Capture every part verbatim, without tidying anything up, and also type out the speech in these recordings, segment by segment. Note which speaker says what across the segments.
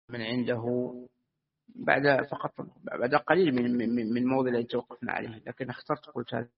Speaker 1: من عنده بعد فقط بعد قليل من من من موضع الذي توقفنا عليه، لكن اخترت قلت هذا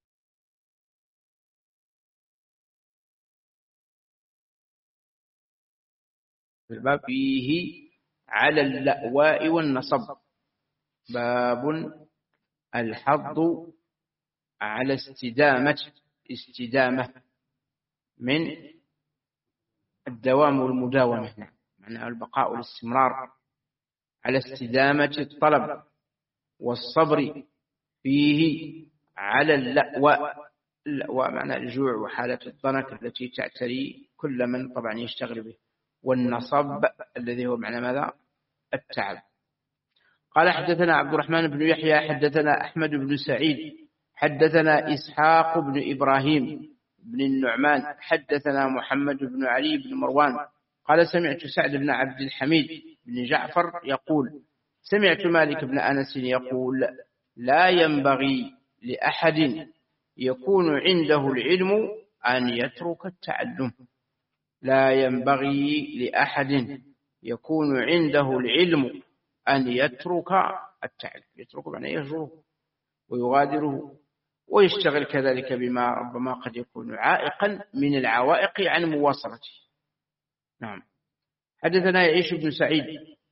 Speaker 1: الباب فيه على اللأواء والنصب. باب الحض على استدامة استدامة من الدوام والمداومة، معنى البقاء والاستمرار على استدامة الطلب والصبر فيه على اللأواء. اللأواء معنى الجوع وحالة الضنك التي تعتري كل من طبعا يشتغل به، والنصب الذي هو معنى ماذا؟ التعب. قال حدثنا عبد الرحمن بن يحيى حدثنا أحمد بن سعيد حدثنا إسحاق بن إبراهيم بن النعمان حدثنا محمد بن علي بن مروان قال سمعت سعد بن عبد الحميد بن جعفر يقول سمعت مالك بن أنس يقول لا ينبغي لأحد يكون عنده العلم أن يترك التعلم. لا ينبغي لأحد يكون عنده العلم أن يترك التعلم. يترك معنى يهجره ويغادره ويشتغل كذلك بما ربما قد يكون عائقا من العوائق عن مواصلته. نعم. حدثنا يعيش بن سعيد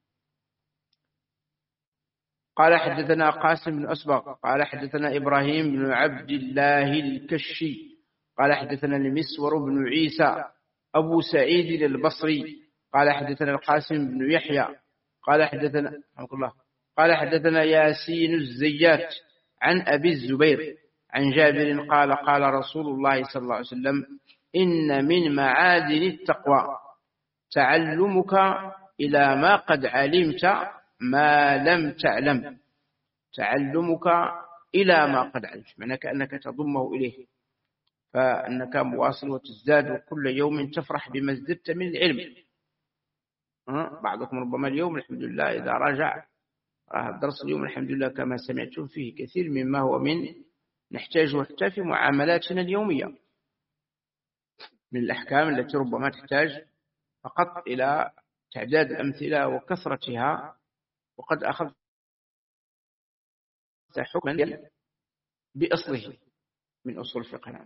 Speaker 1: قال حدثنا قاسم بن أسبق قال حدثنا إبراهيم بن عبد الله الكشي قال حدثنا المسور بن عيسى أبو سعيد البصري قال حدثنا القاسم بن يحيى قال حدثنا الله قال حدثنا ياسين الزيات عن أبي الزبير عن جابر قال قال رسول الله صلى الله عليه وسلم إن من معادن التقوى تعلمك إلى ما قد علمت ما لم تعلم. تعلمك إلى ما قد علمت معنى كأنك تضمه إليه، فأنك مواصل وتزداد وكل يوم تفرح بما ازددت من العلم. بعضكم ربما اليوم الحمد لله إذا رجع درس اليوم الحمد لله كما سمعتم فيه كثير مما هو من نحتاجه حتى في معاملاتنا اليومية من الأحكام التي ربما تحتاج فقط إلى تعداد الأمثلة وكثرتها، وقد أخذت حكما بأصله من أصول الفقه.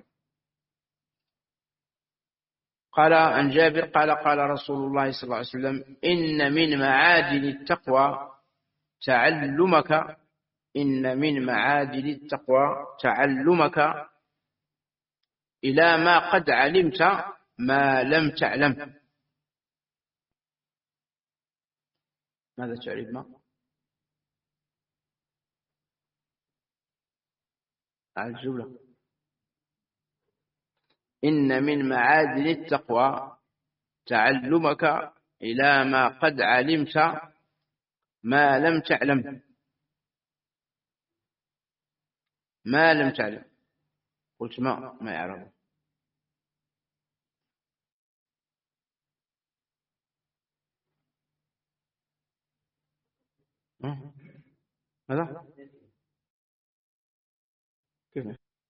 Speaker 1: قال عن جابر قال قال رسول الله صلى الله عليه وسلم إن من معادن التقوى تعلمك إن من معادن التقوى تعلمك إلى ما قد علمت ما لم تعلم. ماذا تعرف ما؟ على الجملة. إن من معادن التقوى تعلمك إلى ما قد علمت ما لم تعلم. ما لم تعلم قلت ما ما يعرف. ماذا كيف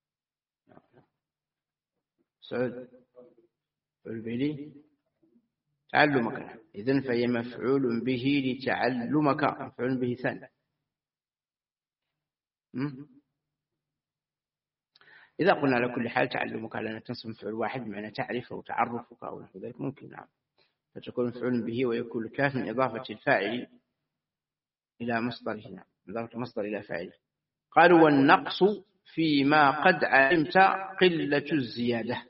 Speaker 1: سعود البيلي تعلمك إذن فهي مفعول به لتعلمك مفعول به ثاني. إذا قلنا على كل حال تعلمك على أن تنصب مفعول واحد بمعنى تعرف أو تعرفك أو نحو ذلك ممكن نعم، فتكون مفعول به ويكون الكاف من إضافة الفاعل إلى مصدره. نعم إضافة المصدر إلى فاعله. قالوا والنقص فيما قد علمت قلة الزيادة.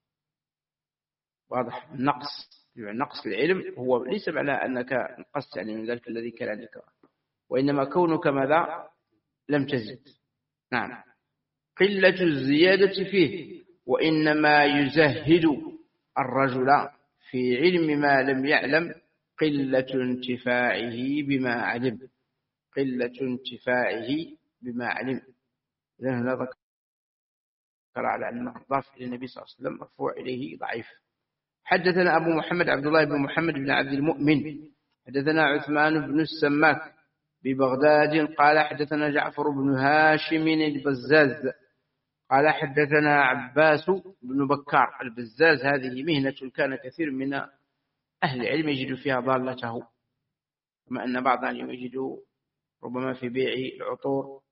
Speaker 1: واضح. النقص نقص العلم هو ليس معنى أنك نقصت يعني من ذلك الذي كان عندك، وإنما كونك ماذا لم تزد. نعم. قلة الزيادة فيه وإنما يزهد الرجل في علم ما لم يعلم قلة انتفاعه بما علم. قلة انتفاعه بما علم. إذن هنا ذكر على أن الضاف إلى النبي صلى الله عليه وسلم مرفوع إليه ضعيف. حدثنا أبو محمد عبد الله بن محمد بن عبد المؤمن حدثنا عثمان بن السماك ببغداد قال حدثنا جعفر بن هاشم البزاز قال حدثنا عباس بن بكار. البزاز هذه مهنة كان كثير من أهل العلم يجد فيها ضالته، كما أن بعضا يجد ربما في بيع العطور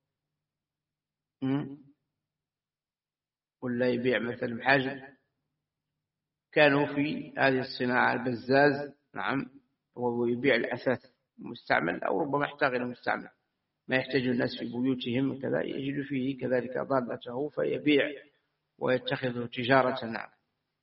Speaker 1: ولا يبيع مثلا بحاجة، كانوا في هذه الصناعة البزاز نعم، وهو يبيع الأثاث المستعمل أو ربما يحتاج إلى مستعمل ما يحتاج الناس في بيوتهم كذا، يجد فيه كذلك ضالته فيبيع ويتخذه تجارة. نعم.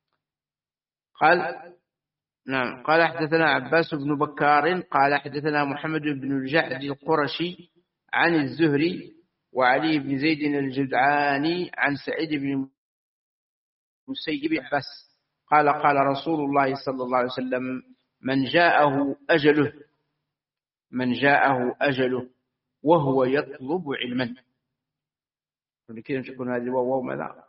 Speaker 1: قال نعم قال حدثنا عباس بن بكار قال حدثنا محمد بن الجعد القرشي عن الزهري وعلي بن زيد الجدعاني عن سعيد بن مسيب عباس قال قال رسول الله صلى الله عليه وسلم من جاءه أجله من جاءه أجله وهو يطلب علما. ولكن تكون هذه واو ماذا؟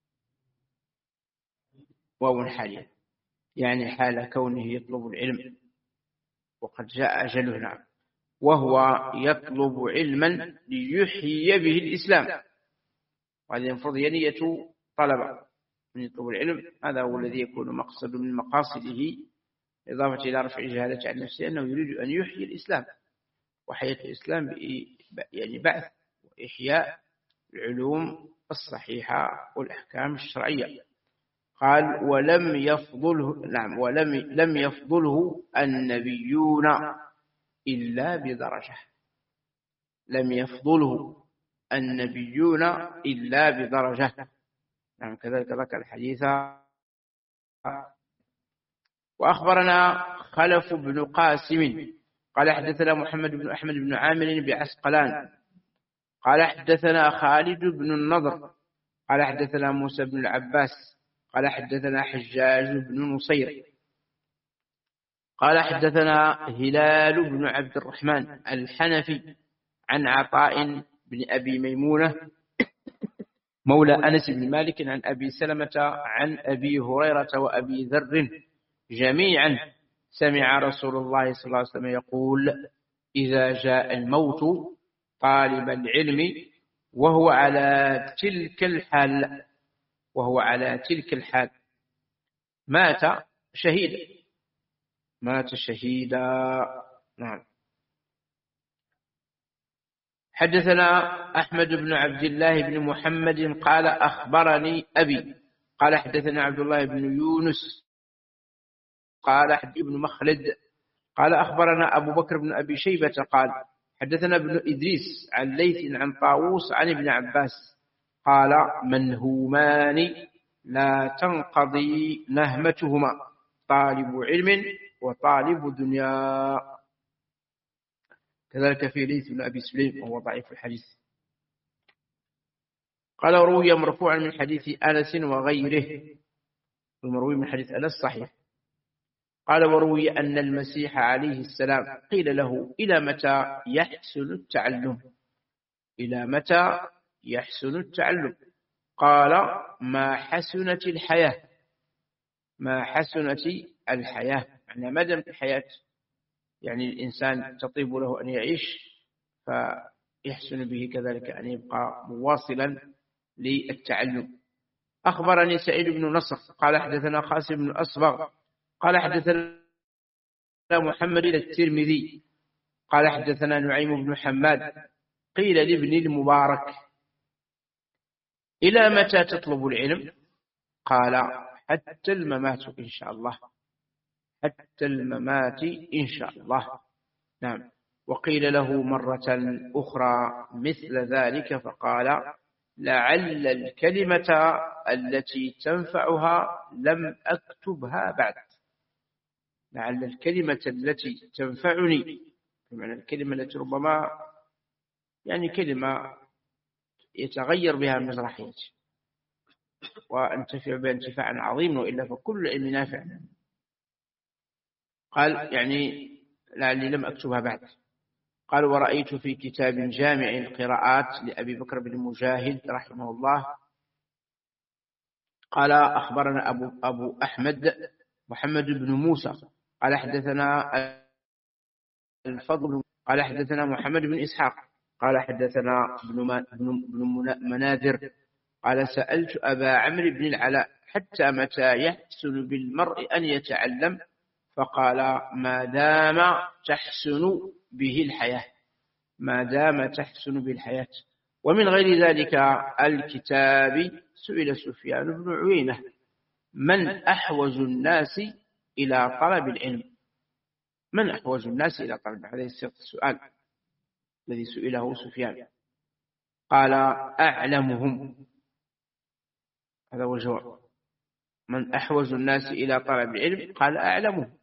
Speaker 1: واو حاليا، يعني حال كونه يطلب العلم وقد جاء أجله. نعم. وهو يطلب علما ليحيي به الإسلام، وهذه المفروض نية طلب من يطلب العلم، هذا هو الذي يكون مقصد من مقاصده إضافة إلى رفع الجهالة عن نفسه أنه يريد أن يحيي الإسلام، وحياة الإسلام يعني بعث وإحياء العلوم الصحيحة والأحكام الشرعية. قال ولم يفضله نعم ولم لم يفضله النبيون إلا بدرجة، لم يفضله النبيون إلا بدرجة. نعم. كذلك ذكر الحديث. وأخبرنا خلف بن قاسم قال حدثنا محمد بن أحمد بن عامر بعسقلان قال حدثنا خالد بن النضر قال حدثنا موسى بن العباس قال حدثنا حجاج بن نصير قال حدثنا هلال بن عبد الرحمن الحنفي عن عطاء بن أبي ميمونة مولى أنس بن مالك عن أبي سلمة عن أبي هريرة وأبي ذر جميعا سمع رسول الله صلى الله عليه وسلم يقول إذا جاء الموت طالب العلم وهو على تلك الحال وهو على تلك الحال مات شهيدا مات شهيدا. نعم. حدثنا أحمد بن عبد الله بن محمد قال أخبرني أبي قال حدثنا عبد الله بن يونس قال حدثنا ابن مخلد قال أخبرنا أبو بكر بن أبي شيبة قال حدثنا ابن إدريس عن ليث عن طاووس عن ابن عباس قال منهومان لا تنقضي نهمتهما طالب علم وطالب دنيا. كذلك في ليث بن أبي سليم وهو ضعيف الحديث. قال روي مرفوعا من حديث أنس وغيره، المروي من حديث أنس صحيح. قال وروي أن المسيح عليه السلام قيل له إلى متى يحسن التعلم إلى متى يحسن التعلم قال ما حسنت الحياة ما حسنت الحياة يعني ما دام الحياة يعني الإنسان تطيب له أن يعيش فيحسن به كذلك أن يبقى مواصلا للتعلم. أخبرني سعيد بن نصر قال حدثنا قاسم بن أصبغ قال حدثنا محمد الترمذي قال حدثنا نعيم بن حماد قيل لابن المبارك إلى متى تطلب العلم قال حتى الممات إن شاء الله حتى الممات إن شاء الله. نعم. وقيل له مرة أخرى مثل ذلك فقال لعل الكلمة التي تنفعها لم أكتبها بعد لعل الكلمة التي تنفعني بمعنى الكلمة التي ربما يعني كلمة يتغير بها مجرى حياتي وانتفع بها انتفاعا عظيما وإلا فكل علم نافع. قال يعني لعلي لم أكتبها بعد. قال ورأيت في كتاب جامع القراءات لأبي بكر بن مجاهد رحمه الله قال أخبرنا أبو, أبو أحمد محمد بن موسى قال حدثنا الفضل قال حدثنا محمد بن إسحاق قال حدثنا ابن مناذر قال سألت أبا عمرو بن العلاء حتى متى يحسن بالمرء أن يتعلم فقال ما دام تحسن به الحياة، ما دام تحسن به الحياة. ومن غير ذلك الكتاب سئل سفيان بن عيينة: من أحوج الناس إلى طلب العلم؟ من أحوج الناس إلى طلب العلم؟ هذا السؤال الذي سئله سفيان. قال: أعلمهم. هذا هو الجواب. من أحوج الناس إلى طلب العلم؟ قال: أعلمهم.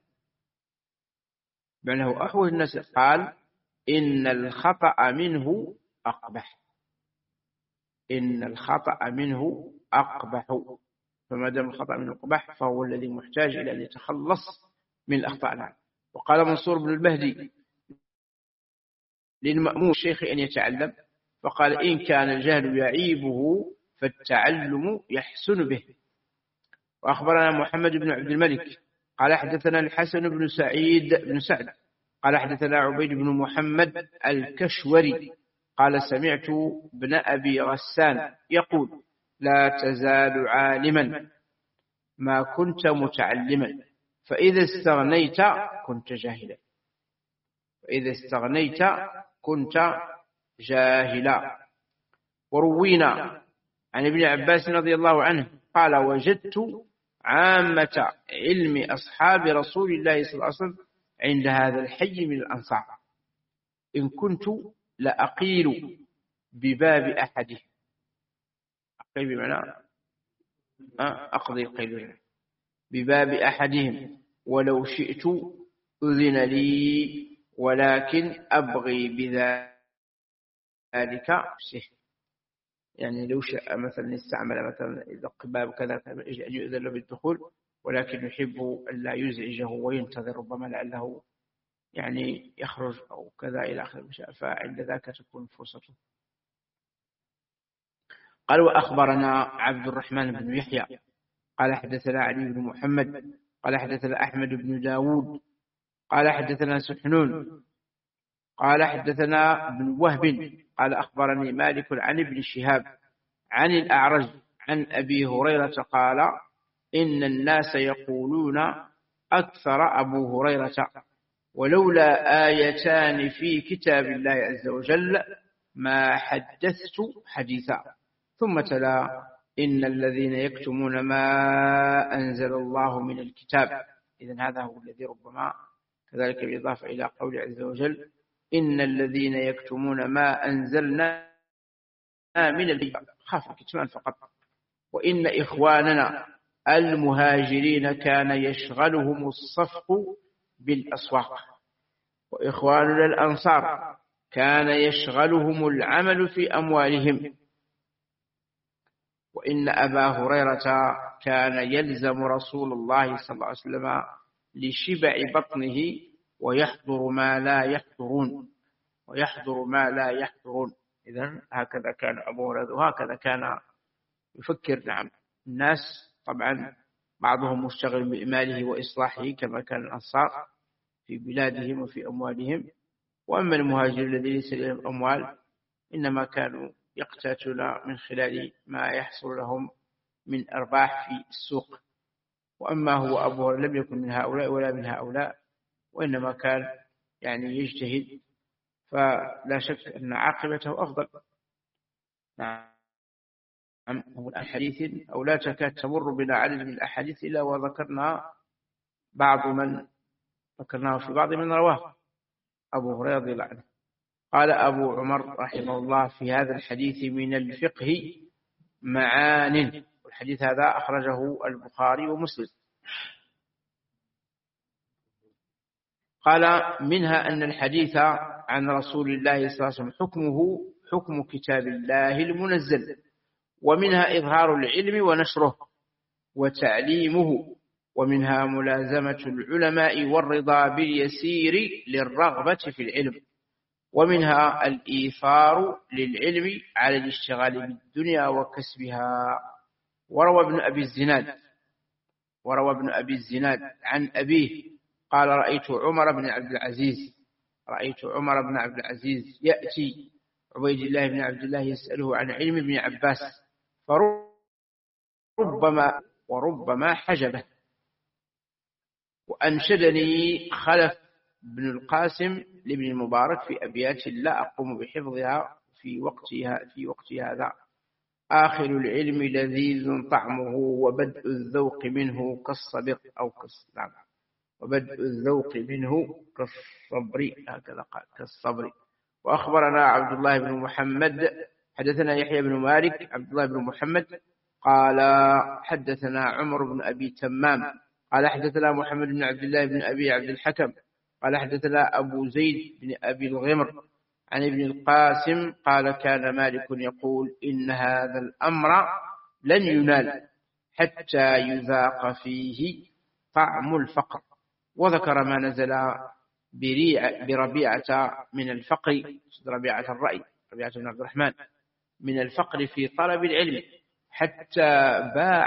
Speaker 1: بأنه أحوج الناس. قال: إن الخطأ منه أقبح. إن الخطأ منه أقبح. فما دام الخطأ منه أقبح فهو الذي محتاج إلى أن يتخلص من الأخطاء الآن. وقال منصور بن البهدي للمأمون الشيخ أن يتعلم، فقال: إن كان الجهل يعيبه فالتعلم يحسن به. وأخبرنا محمد بن عبد الملك قال: حدثنا الحسن بن سعيد بن سعد قال: حدثنا عبيد بن محمد الكشوري قال: سمعت ابن أبي غسان يقول: لا تزال عالما ما كنت متعلما، فإذا استغنيت كنت جاهلا. فإذا استغنيت كنت جاهلا. وروينا عن ابن عباس رضي الله عنه قال: وجدت عامة علم أصحاب رسول الله صلى الله عليه وسلم عند هذا الحي من الأنصار، إن كنت لأقيل بباب أحده. أقيل بمعنى أقضي القيل بباب أحدهم، ولو شئت أذن لي، ولكن أبغي بذلك شيء. يعني لو شاء مثلا استعمل مثلا يدق باب كذا يؤذن له بالدخول، ولكن يحب أن لا يزعجه وينتظر، ربما لعله يعني يخرج أو كذا إلى آخره، فعند ذاك تكون فرصته. قال: وأخبرنا عبد الرحمن بن يحيى قال: حدثنا علي بن محمد قال: حدثنا أحمد بن داود قال: حدثنا سحنون قال: حدثنا ابن وهب قال: أخبرني مالك عن ابن شهاب عن الأعرج عن أبي هريرة قال: إن الناس يقولون أكثر أبو هريرة: ولولا آيتان في كتاب الله عز وجل ما حدثت حديثا. ثم تلا: إن الذين يكتمون ما أنزل الله من الكتاب. إذن هذا هو الذي ربما كذلك بالإضافة إلى قول عز وجل: إن الذين يكتمون ما أنزلنا من الكتاب. خاف الكتمان فقط. وإن إخواننا المهاجرين كان يشغلهم الصفق بالأسواق، وإخواننا الأنصار كان يشغلهم العمل في أموالهم. وإن أبا هريرة كان يلزم رسول الله صلى الله عليه وسلم لشبع بطنه ويحضر ما لا يحضرون ويحضر ما لا يحضرون. إذن هكذا كان أبو هريرة، وهكذا كان يفكر. نعم، الناس طبعا بعضهم مشتغل بإماله وإصلاحه كما كان الأنصار في بلادهم وفي أموالهم. وأما المهاجر الذي ليس لهم أموال إنما كانوا يقتاتون من خلال ما يحصل لهم من أرباح في السوق. وأما هو أبو هريرة لم يكن من هؤلاء ولا من هؤلاء، وإنما كان يعني يجتهد، فلا شك أن عاقبته أفضل. نعم، هو الأحاديث أو لا تكاد تمر بنا عدد من الأحاديث إلا وذكرنا بعض من ذكرناه في بعض من رواه أبو هريرة رضي الله عنه. قال أبو عمر رحمه الله: في هذا الحديث من الفقه معان. والحديث هذا أخرجه البخاري ومسلم. قال: منها أن الحديث عن رسول الله صلى الله عليه وسلم حكمه حكم كتاب الله المنزل، ومنها إظهار العلم ونشره وتعليمه، ومنها ملازمة العلماء والرضا باليسير للرغبة في العلم، ومنها الإيثار للعلم على الاشتغال بالدنيا وكسبها. وروى ابن أبي الزناد وروى ابن أبي الزناد عن أبيه قال: رأيت عمر بن عبد العزيز رأيت عمر بن عبد العزيز يأتي عبيد الله بن عبد الله يسأله عن علم ابن عباس، فربما وربما حجبه. وأنشدني خلف ابن القاسم لابن المبارك في أبيات لا أقوم بحفظها في وقتها في وقت هذا: آخر العلم لذيذ طعمه وبدء الذوق منه كالصبر أو كالصبر وبدء الذوق منه كالصبر، هكذا قال كالصبر. وأخبرنا عبد الله بن محمد حدثنا يحيى بن مالك عبد الله بن محمد قال حدثنا عمر بن أبي تمام قال حدثنا محمد بن عبد الله بن أبي عبد الحكم قال حدثنا أبو زيد بن أبي الغمر عن ابن القاسم قال كان مالك يقول إن هذا الأمر لن ينال حتى يذاق فيه طعم الفقر، وذكر ما نزل بربيعة من الفقر، ربيعة الرأي ربيعة بن عبد الرحمن، من الفقر في طلب العلم حتى باع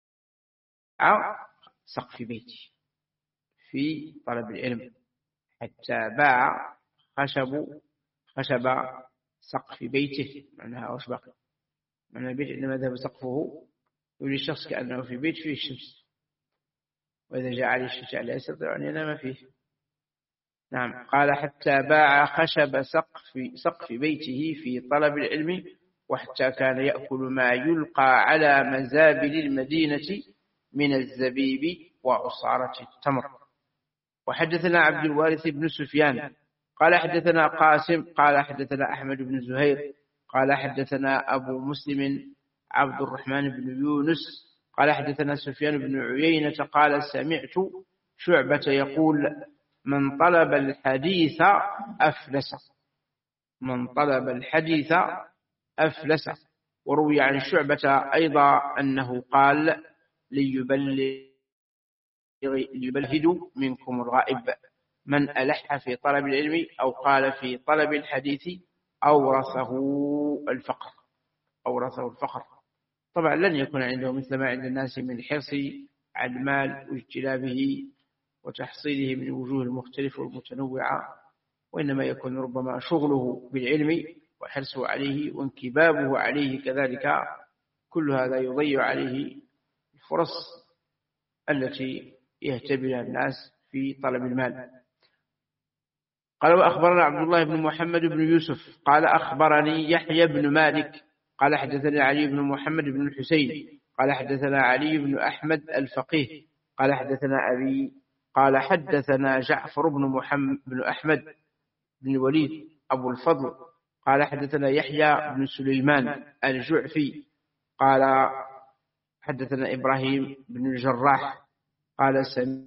Speaker 1: سقف بيتي في طلب العلم، حتى باع خشب خشب سقف بيته، معناها وش بقي معنى البيت عندما ذهب سقفه يولي الشخص كأنه في بيت فيه الشمس، وإذا جاء عليه الشتاء لا يستطيع أن ينام فيه. نعم، قال حتى باع خشب سقف سقف بيته في طلب العلم، وحتى كان يأكل ما يلقى على مزابل المدينة من الزبيب وعصارة التمر. وحدثنا عبد الوارث بن سفيان قال حدثنا قاسم قال حدثنا أحمد بن زهير قال حدثنا أبو مسلم عبد الرحمن بن يونس قال حدثنا سفيان بن عيينة قال سمعت شعبة يقول من طلب الحديث أفلس من طلب الحديث أفلس. وروي عن شعبة أيضا أنه قال ليبلهد منكم الغائب من ألح في طلب العلم، أو قال في طلب الحديث أورثه الفقر أورثه الفقر. طبعا لن يكون عنده مثل ما عند الناس من حرص على المال واجتلابه وتحصيله من وجوه المختلفة والمتنوعة، وإنما يكون ربما شغله بالعلم وحرصه عليه وانكبابه عليه كذلك، كل هذا يضيع عليه الفرص التي يهتبلها الناس في طلب المال. قال وأخبرنا عبد الله بن محمد بن يوسف قال أخبرني يحيى بن مالك قال حدثنا علي بن محمد بن الحسين قال حدثنا علي بن أحمد الفقيه قال حدثنا أبي قال حدثنا جعفر بن محمد بن أحمد بن الوليد أبو الفضل قال حدثنا يحيى بن سليمان الجعفي قال حدثنا إبراهيم بن الجراح قال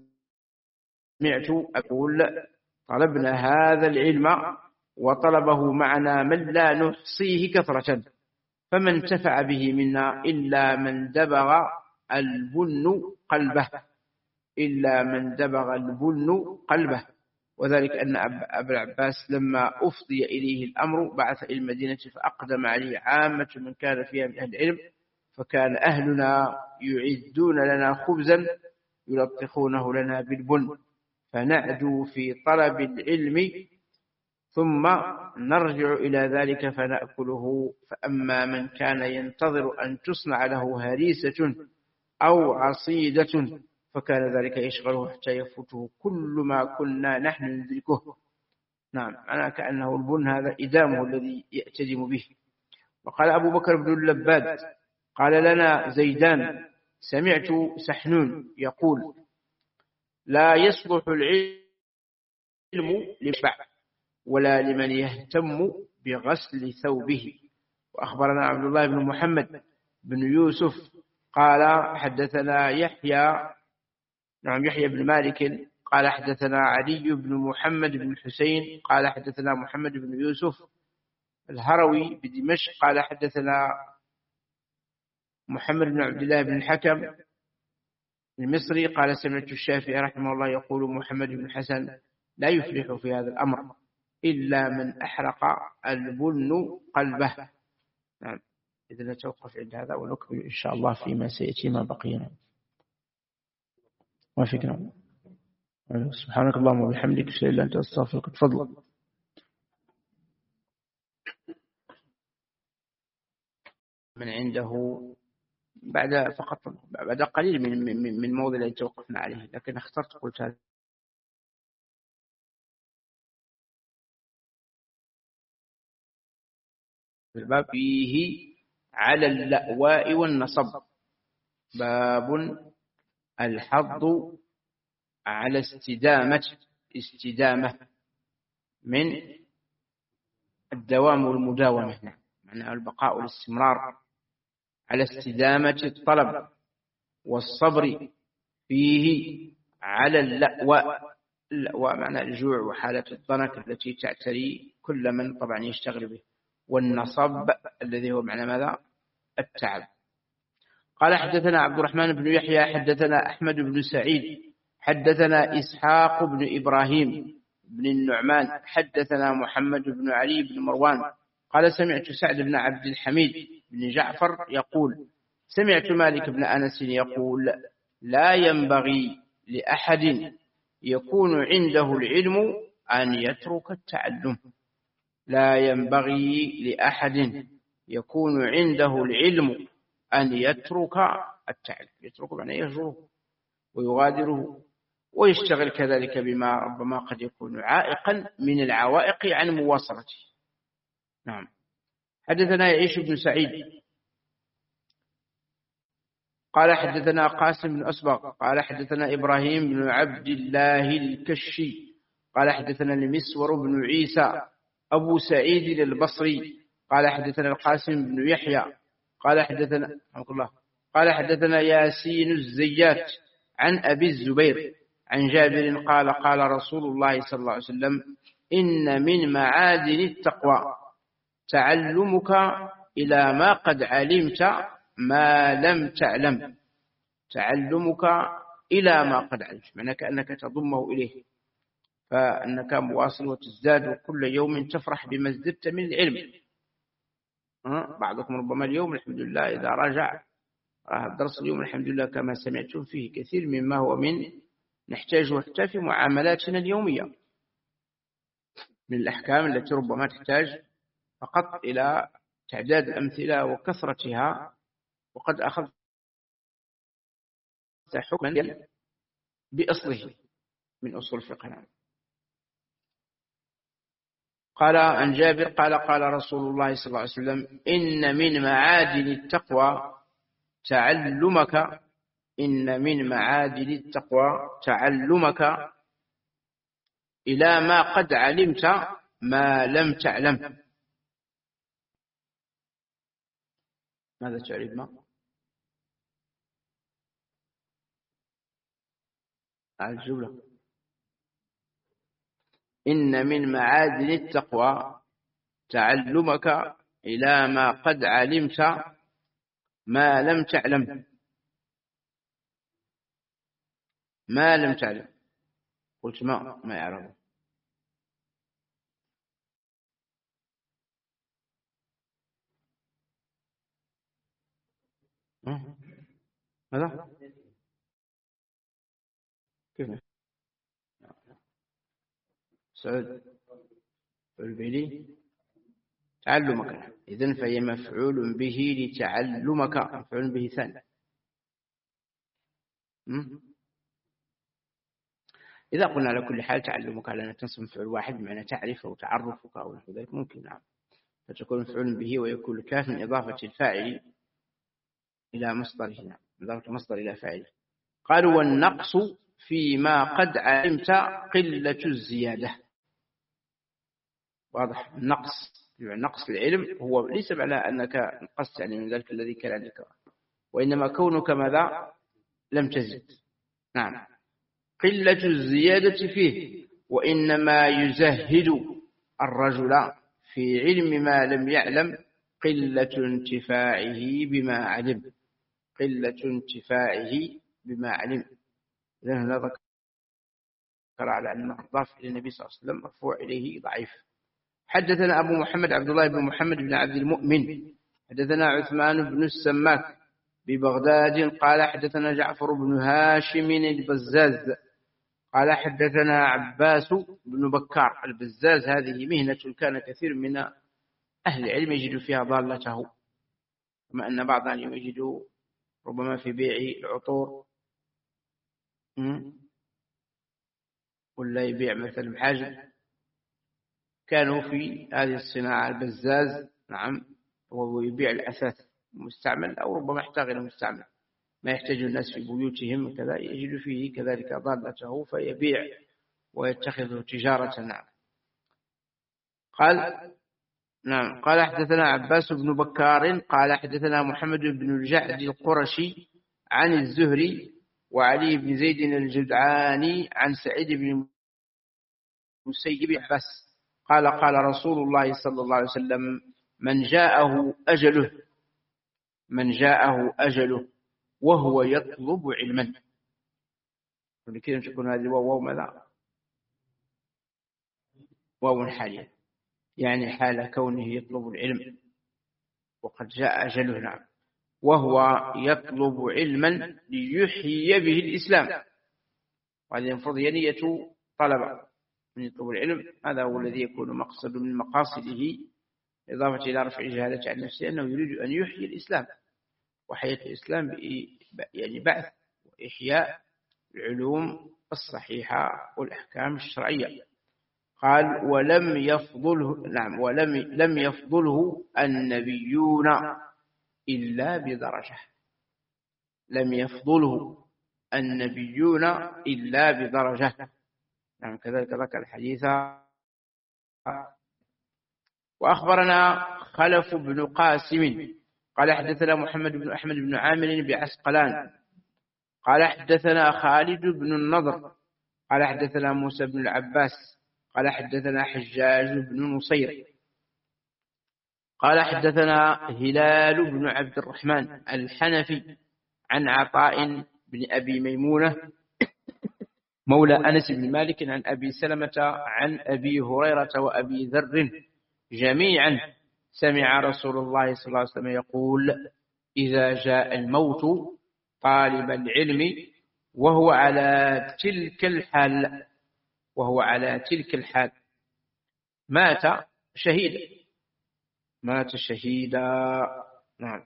Speaker 1: سمعت أقول طلبنا هذا العلم وطلبه معنا من لا نحصيه كثرة، فما انتفع به منا إلا من دبغ البن قلبه إلا من دبغ البن قلبه. وذلك أن أبا العباس لما أفضي إليه الأمر بعث إلى المدينة فأقدم عليه عامة من كان فيها من أهل العلم، فكان أهلنا يعدون لنا خبزا يلطخونه لنا بالبن، فنعدو في طلب العلم ثم نرجع إلى ذلك فنأكله. فأما من كان ينتظر أن تصنع له هريسة أو عصيدة فكان ذلك يشغله حتى يفوته كل ما كنا نحن ندركه. نعم، أنا كأنه البن هذا إدامه الذي يأتدم به. وقال أبو بكر بن اللباد قال لنا زيدان سمعت سحنون يقول لا يصلح العلم للشبع ولا لمن يهتم بغسل ثوبه. وأخبرنا عبد الله بن محمد بن يوسف قال حدثنا يحيى نعم يحيى بن مالك قال حدثنا علي بن محمد بن الحسين قال حدثنا محمد بن يوسف الهروي بدمشق قال حدثنا محمد بن عبد الله بن الحكم المصري قال سمعت الشافعي رحمه الله يقول محمد بن حسن لا يفلح في هذا الأمر إلا من أحرق البن قلبه. نعم، إذا نتوقف عند هذا ونكمل إن شاء الله فيما سيأتي ما بقينا. وفقنا. سبحانك اللهم وبحمدك أشهد أن لا إله إلا أنت أستغفرك. تفضل. من عنده بعد فقط بعد قليل من من من موضع الذي توقفنا عليه، لكن اخترت قلت هذا الباب فيه على اللأواء والنصب. باب الحض على استدامة استدامة من الدوام والمداومة، معنى البقاء والاستمرار على استدامة الطلب والصبر فيه على اللأواء. اللأواء معنى الجوع وحالة الضنك التي تعتري كل من طبعا يشتغل به، والنصب الذي هو معنى ماذا؟ التعب. قال حدثنا عبد الرحمن بن يحيى حدثنا أحمد بن سعيد حدثنا إسحاق بن إبراهيم بن النعمان حدثنا محمد بن علي بن مروان قال سمعت سعد بن عبد الحميد بن جعفر يقول سمعت مالك بن أنس يقول لا ينبغي لأحد يكون عنده العلم أن يترك التعلم. لا ينبغي لأحد يكون عنده العلم أن يترك التعلم. يترك معنى يهجره ويغادره ويشتغل كذلك بما ربما قد يكون عائقا من العوائق عن مواصلته. نعم. حدثنا يعيش بن سعيد قال حدثنا قاسم بن أسبق قال حدثنا إبراهيم بن عبد الله الكشي قال حدثنا المسور بن عيسى أبو سعيد البصري قال حدثنا القاسم بن يحيى قال حدثنا الله قال حدثنا ياسين الزيات عن أبي الزبير عن جابر قال قال رسول الله صلى الله عليه وسلم إن من معادن التقوى تعلمك إلى ما قد علمت ما لم تعلم. تعلمك إلى ما قد علمت معنى كأنك تضمه إليه، فأنك مواصل وتزداد وكل يوم تفرح بما ازددت من العلم. بعضكم ربما اليوم الحمد لله إذا راجع الدرس اليوم الحمد لله كما سمعتم فيه كثير مما هو من نحتاجه حتى في معاملاتنا اليومية من الأحكام التي ربما تحتاج فقط إلى تعداد الأمثلة وكثرتها، وقد أخذت حكما بأصله من أصول الفقه. قال عن جابر قال قال رسول الله صلى الله عليه وسلم إن من معادن التقوى تعلمك إن من معادن التقوى تعلمك إلى ما قد علمت ما لم تعلم. ماذا تعرف ما؟ الجملة إن من معادن التقوى تعلمك إلى ما قد علمت ما لم تعلم. ما لم تعلم قلت ما ما يعرف. ماذا كيف سعود البيلي تعلمك إذن فهي مفعول به لتعلمك مفعول به ثاني. إذا قلنا على كل حال تعلمك على أن تنصب مفعول واحد بمعنى تعرف أو تعرفك أو نحو ذلك ممكن نعم، فتكون مفعول به ويكون الكاف من إضافة الفاعل إلى مصدره. نعم إضافة مصدر إلى فاعل. قالوا والنقص فيما قد علمت قلة الزيادة. واضح النقص يعني نقص العلم هو ليس على أنك نقصت يعني من ذلك الذي كان عندك، وإنما كونك ماذا لم تزد. نعم قلة الزيادة فيه وإنما يزهد الرجل في علم ما لم يعلم قلة انتفاعه بما علم. قلة انتفاعه بما علم. إذن هذا ذكر على أن الضاف إلى النبي صلى الله عليه وسلم مرفوع إليه ضعيف. حدثنا أبو محمد عبد الله بن محمد بن عبد المؤمن حدثنا عثمان بن السماك ببغداد قال حدثنا جعفر بن هاشم البزاز قال حدثنا عباس بن بكار. البزاز هذه مهنة كان كثير من أهل العلم يجد فيها ضالته، كما أن بعضهم يجد ربما في بيع العطور ولا يبيع مثلا بحاجة، كانوا في هذه الصناعة البزاز. نعم ويبيع الأثاث مستعمل، أو ربما يحتاج إلى مستعمل ما يحتاج الناس في بيوتهم كذا، يجد فيه كذلك ضالته فيبيع ويتخذه تجارة. نعم. قال نعم قال حدثنا عباس بن بكار قال حدثنا محمد بن الجعد القرشي عن الزهري وعلي بن زيد الجدعاني عن سعيد بن مسيب عباس قال قال رسول الله صلى الله عليه وسلم من جاءه أجله من جاءه أجله وهو يطلب علما. ولكن تكون هذه واو ماذا؟ واو حاليا، يعني حال كونه يطلب العلم وقد جاء أجله. نعم. وهو يطلب علما ليحيي به الإسلام، وهذه ينفض ينية طلب من يطلب العلم، هذا هو الذي يكون مقصد من مقاصده إضافة إلى رفع الجهالة عن نفسه، أنه يريد أن يحيي الإسلام، وحياة الإسلام يعني بعث وإحياء العلوم الصحيحة والأحكام الشرعية. قال ولم يفضله نعم ولم لم يفضله النبيون إلا بدرجة، لم يفضله النبيون إلا بدرجة. نعم. كذلك ذكر الحديث. وأخبرنا خلف بن قاسم قال حدثنا محمد بن أحمد بن عامر بعسقلان قال حدثنا خالد بن النضر قال حدثنا موسى بن العباس قال حدثنا حجاج بن نصير قال حدثنا هلال بن عبد الرحمن الحنفي عن عطاء بن أبي ميمونة مولى أنس بن مالك عن أبي سلمة عن أبي هريرة وأبي ذر جميعا سمع رسول الله صلى الله عليه وسلم يقول إذا جاء الموت طالب العلم وهو على تلك الحال وهو على تلك الحال مات شهيدا مات شهيدا. نعم.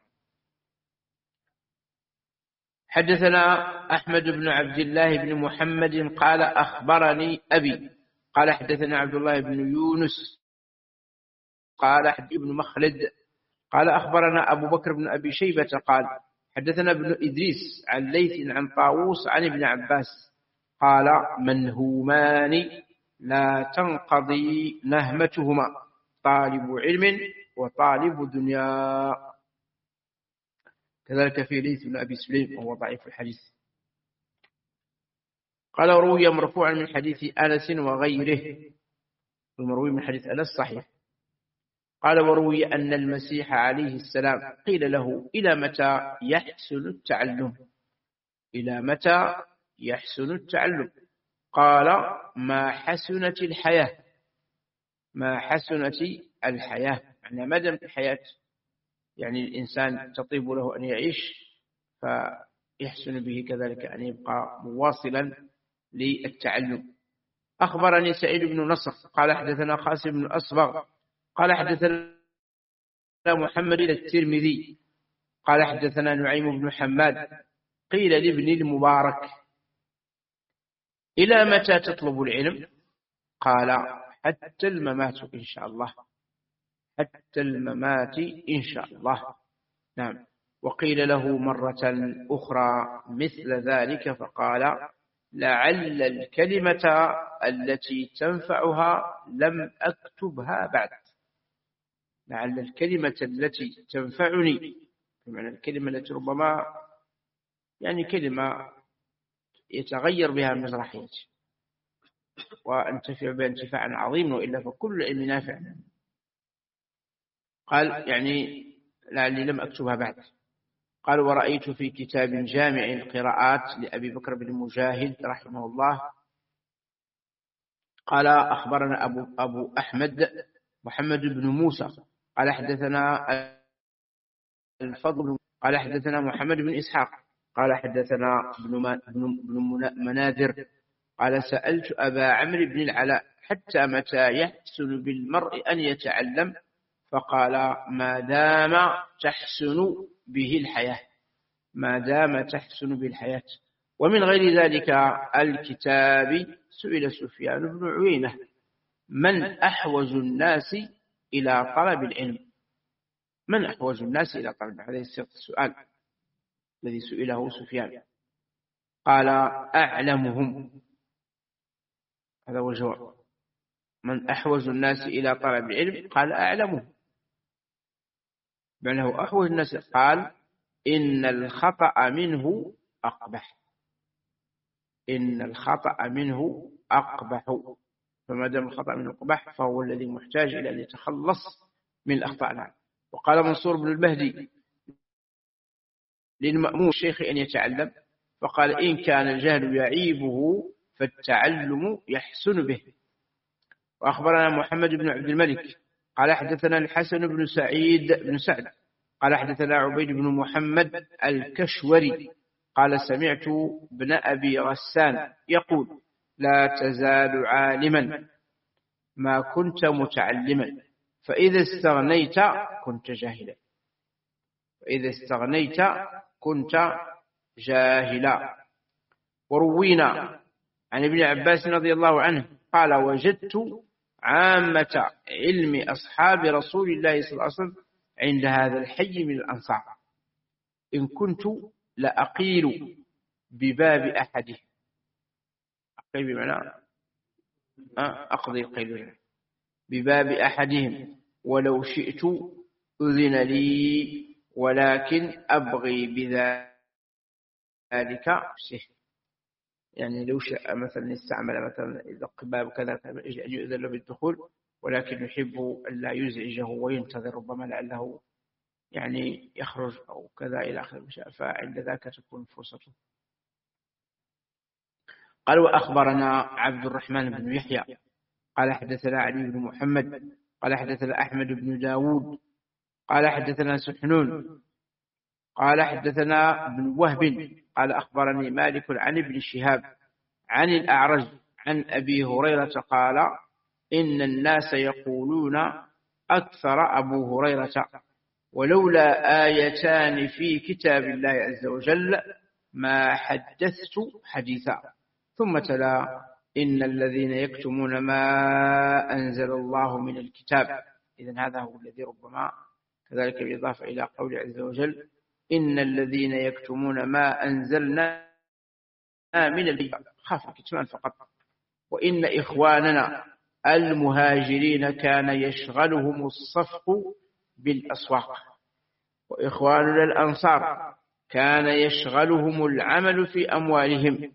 Speaker 1: حدثنا أحمد بن عبد الله بن محمد قال أخبرني أبي قال حدثنا عبد الله بن يونس قال حدثنا ابن مخلد قال أخبرنا أبو بكر بن أبي شيبة قال حدثنا ابن إدريس عن ليث عن طاووس عن ابن عباس قال منهومان لا تنقضي نهمتهما طالب علم وطالب دنيا. كذلك في ليث بن أبي سليم وهو ضعيف الحديث. قال روي مرفوعا من حديث أنس وغيره، المروي من حديث أنس صحيح. قال وروي أن المسيح عليه السلام قيل له إلى متى يحسن التعلم إلى متى يحسن التعلم قال ما حسنت الحياة ما حسنت الحياة يعني ما دام الحياة يعني الإنسان تطيب له أن يعيش فيحسن به كذلك أن يبقى مواصلا للتعلم. أخبرني سعيد بن نصر قال حدثنا قاسم بن أصبغ قال حدثنا محمد الترمذي قال حدثنا نعيم بن حماد قيل لابن المبارك إلى متى تطلب العلم قال حتى الممات إن شاء الله حتى الممات إن شاء الله. نعم. وقيل له مرة أخرى مثل ذلك فقال لعل الكلمة التي تنفعها لم أكتبها بعد لعل الكلمة التي تنفعني بمعنى الكلمة التي ربما يعني كلمة يتغير بها مجرى حياتي وانتفع بها انتفاعا عظيما وإلا فكل علم نافع. قال يعني لعلي لم أكتبها بعد. قال ورأيت في كتاب جامع القراءات لأبي بكر بن مجاهد رحمه الله قال أخبرنا أبو, أبو أحمد محمد بن موسى قال حدثنا الفضل قال حدثنا محمد بن إسحاق قال حدثنا ابن مناذر قال سألت أبا عمرو بن العلاء حتى متى يحسن بالمرء أن يتعلم فقال ما دام تحسن به الحياة ما دام تحسن بالحياة. ومن غير ذلك الكتاب سئل سفيان بن عيينة من أحوج الناس إلى طلب العلم من أحوج الناس إلى طلب العلم؟ هذا السؤال الذي سئله سفيان. قال أعلمهم، هذا هو الجواب. من أحوج الناس إلى طلب العلم؟ قال أعلمهم، بأنه أحوج الناس. قال إن الخطأ منه أقبح، إن الخطأ منه أقبح، فما دام الخطأ منه أقبح فهو الذي محتاج إلى أن يتخلص من الأخطاء. وقال منصور بن المهدي للمأمون الشيخ أن يتعلم، فقال إن كان الجهل يعيبه فالتعلم يحسن به. وأخبرنا محمد بن عبد الملك قال حدثنا الحسن بن سعيد بن سعد قال حدثنا عبيد بن محمد الكشوري قال سمعت ابن أبي غسان يقول لا تزال عالما ما كنت متعلما، فإذا استغنيت كنت جاهلا، فإذا استغنيت كنت جاهلا. وروينا عن ابن عباس رضي الله عنه قال وجدت عامة علم أصحاب رسول الله صلى الله عليه وسلم عند هذا الحي من الأنصار، إن كنت لأقيل بباب أحده، أقيل بمعنى أقضي القيل بباب أحدهم ولو شئت أذن لي، ولكن أبغي بذلك سهل. يعني لو شاء مثلا استعمل مثلا يدق باب كذا يؤذن له بالدخول، ولكن يحب أن لا يزعجه وينتظر ربما لعله يعني يخرج أو كذا إلى آخره، فعند ذاك تكون فرصته. قال وأخبرنا عبد الرحمن بن يحيى قال حدثنا علي بن محمد قال حدثنا أحمد بن داود قال حدثنا سحنون قال حدثنا ابن وهب قال أخبرني مالك عن ابن شهاب عن الأعرج عن أبي هريرة قال إن الناس يقولون أكثر أبو هريرة ولولا آيتان في كتاب الله عز وجل ما حدثت حديثا، ثم تلا إن الذين يكتمون ما أنزل الله من الكتاب. إذن هذا هو الذي ربما كذلك بالإضافة إلى قول عز وجل إن الذين يكتمون ما أنزلنا من الكتاب، خاف الكتمان فقط. وإن إخواننا المهاجرين كان يشغلهم الصفق بالأسواق، وإخواننا الأنصار كان يشغلهم العمل في أموالهم.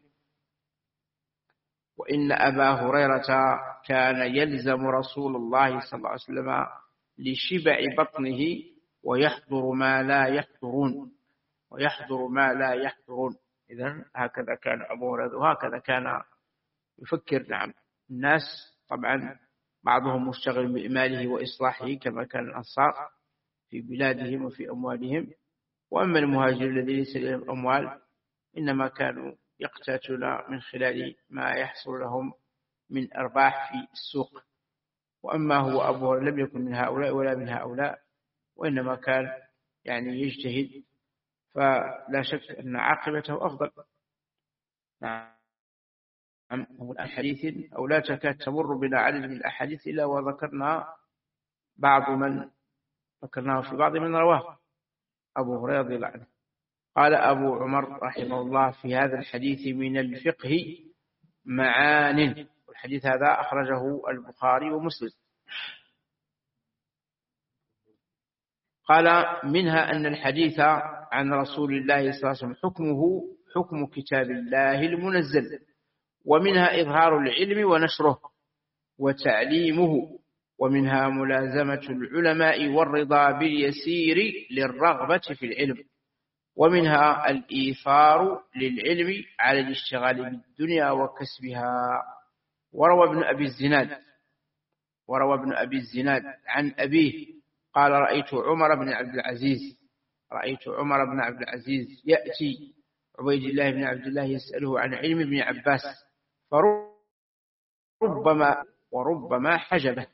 Speaker 1: وإن أبا هريرة كان يلزم رسول الله صلى الله عليه وسلم لشبع بطنه ويحضر ما لا يحضرون ويحضر ما لا يحضرون. إذن هكذا كان أبو هريرة وهكذا كان يفكر. نعم الناس طبعا بعضهم مشتغل بإماله وإصلاحه كما كان الأنصار في بلادهم وفي أموالهم، وأما المهاجر الذي ليس لهم أموال إنما كانوا يقتاتون من خلال ما يحصل لهم من أرباح في السوق. وأما هو أبو هريرة لم يكن من هؤلاء ولا من هؤلاء، وإنما كان يعني يجتهد، فلا شك أن عاقبته أفضل. نعم هو الحديث أو لا تكاد تمر بنا عدد من الأحاديث إلا وذكرنا بعض من ذكرناه في بعض من رواه أبو هريرة رضي الله عنه. قال أبو عمر رحمه الله في هذا الحديث من الفقه معان، والحديث هذا أخرجه البخاري ومسلم. قال منها أن الحديث عن رسول الله صلى الله عليه وسلم حكمه حكم كتاب الله المنزل، ومنها إظهار العلم ونشره وتعليمه، ومنها ملازمة العلماء والرضا باليسير للرغبة في العلم، ومنها الإيثار للعلم على الاشتغال بالدنيا وكسبها. وروى ابن أبي الزناد وروى ابن أبي الزناد عن أبيه قال رأيت عمر بن عبد العزيز رأيت عمر بن عبد العزيز يأتي عبيد الله بن عبد الله يسأله عن علم ابن عباس، فربما وربما حجبه.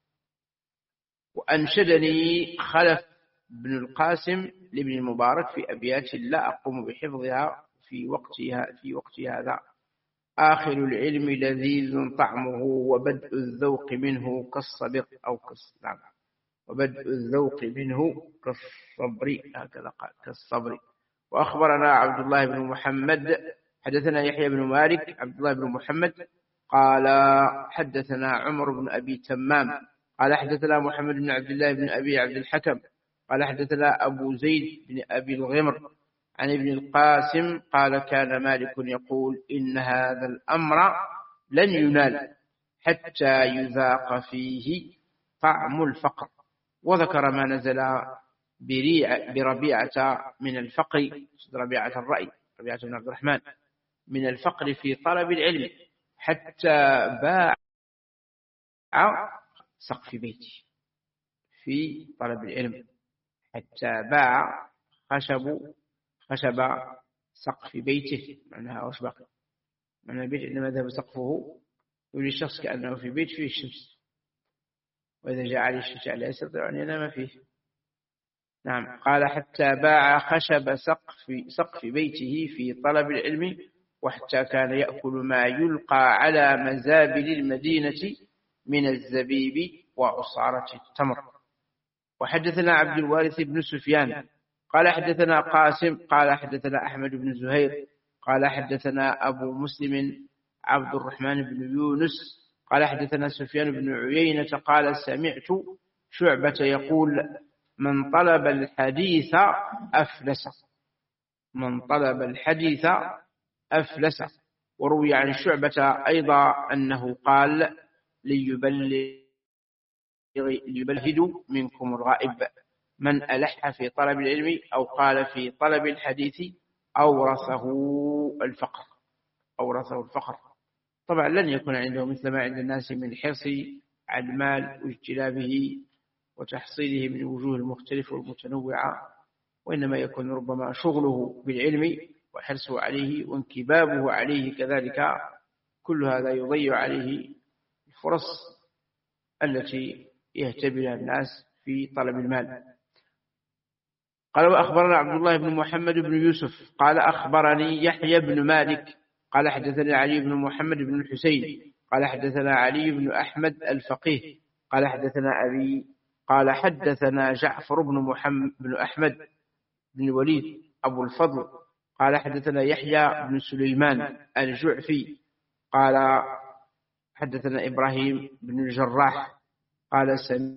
Speaker 1: وأنشدني خلف بن القاسم لابن المبارك في أبيات لا أقوم بحفظها في وقتها في وقت هذا: آخر العلم لذيذ طعمه وبدء الذوق منه كالصبغ أو كالصبغ. وبدء الذوق منه كالصبر، هكذا قال كالصبر. وأخبرنا عبد الله بن محمد حدثنا يحيى بن مالك عبد الله بن محمد قال حدثنا عمر بن أبي تمام قال حدثنا محمد بن عبد الله بن أبي عبد الحكم قال حدثنا أبو زيد بن أبي الغمر عن ابن القاسم قال كان مالك يقول إن هذا الأمر لن ينال حتى يذاق فيه طعم الفقر، وذكر ما نزل بربيعة من الفقر، ربيعة الرأي ربيعة بن عبد الرحمن من الفقر في طلب العلم حتى باع سقف بيته في طلب العلم، حتى باع خشب خشب سقف بيته، معناها وش بقي معنى البيت عندما ذهب سقفه يولي الشخص كأنه في بيت فيه الشمس، وإذا جاء عليه الشتاء لا يستطيع أن ينام فيه. نعم. قال حتى باع خشب سقف سقف بيته في طلب العلم، وحتى كان يأكل ما يلقى على مزابل المدينة من الزبيب وعصارة التمر. وحدثنا عبد الوارث بن سفيان قال حدثنا قاسم قال حدثنا أحمد بن زهير قال حدثنا أبو مسلم عبد الرحمن بن يونس قال حدثنا سفيان بن عيينة قال سمعت شعبة يقول من طلب الحديث أفلس، من طلب الحديث أفلس. وروي عن شعبة أيضا أنه قال ليبلهد منكم الغائب، من ألح في طلب العلم أو قال في طلب الحديث أورثه الفقر، أورثه الفقر. طبعا لن يكون عنده مثل ما عند الناس من حرص على المال واجتلابه وتحصيله من وجوه المختلفة والمتنوعة، وإنما يكون ربما شغله بالعلم وحرصه عليه وانكبابه عليه كذلك، كل هذا يضيع عليه الفرص التي يهتبلها الناس في طلب المال. قال وأخبرنا عبد الله بن محمد بن يوسف قال أخبرني يحيى بن مالك قال حدثنا علي بن محمد بن الحسين قال حدثنا علي بن أحمد الفقيه قال حدثنا أبي قال حدثنا جعفر بن محمد بن أحمد بن الوليد أبو الفضل قال حدثنا يحيى بن سليمان الجعفي قال حدثنا إبراهيم بن الجراح قال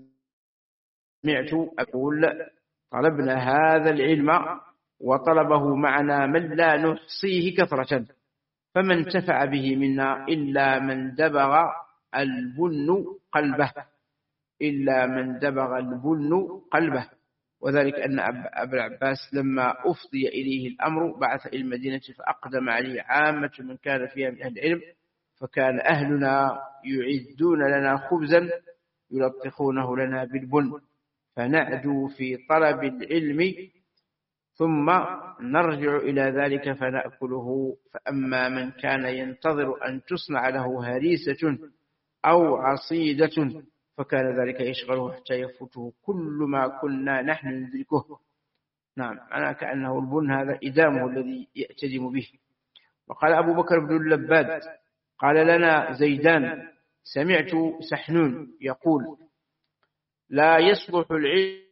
Speaker 1: سمعت أقول طلبنا هذا العلم وطلبه معنا من لا نحصيه كثرة، فما انتفع به منا إلا من دبغ البن قلبه، إلا من دبغ البن قلبه. وذلك أن أبا العباس لما أفضي إليه الأمر بعث إلى المدينة فأقدم عليه عامة من كان فيها من أهل العلم، فكان أهلنا يعدون لنا خبزا يلطخونه لنا بالبن، فنعدو في طلب العلم ثم نرجع إلى ذلك فنأكله. فأما من كان ينتظر أن تصنع له هريسة أو عصيدة فكان ذلك يشغله حتى يفوته كل ما كنا نحن ندركه. نعم، أنا كأنه البن هذا إدامه الذي يأتدم به. وقال أبو بكر بن اللباد قال لنا زيدان سمعت سحنون يقول لا يصلح العلم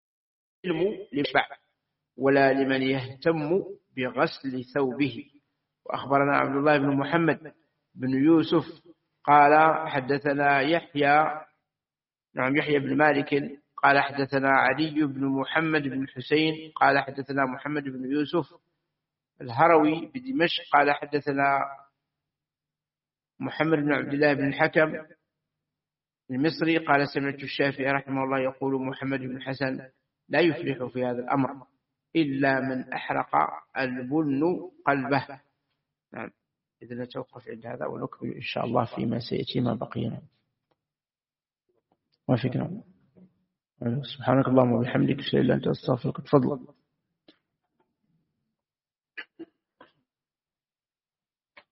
Speaker 1: للبع ولا لمن يهتم بغسل ثوبه. وأخبرنا عبد الله بن محمد بن يوسف قال حدثنا يحيى نعم يحيى بن مالك قال حدثنا علي بن محمد بن الحسين قال حدثنا محمد بن يوسف الهروي بدمشق قال حدثنا محمد بن عبد الله بن الحكم المصري قال سمعت الشافعي رحمه الله يقول محمد بن حسن لا يفلح في هذا الأمر إلا من أحرق البن قلبه. نعم، إذن نتوقف عند هذا ونكمل إن شاء الله فيما سيأتي ما بقينا. ما فكرة. سبحانك اللهم وبحمدك أشهد أن لا إله إلا أنت أستغفرك. تفضل.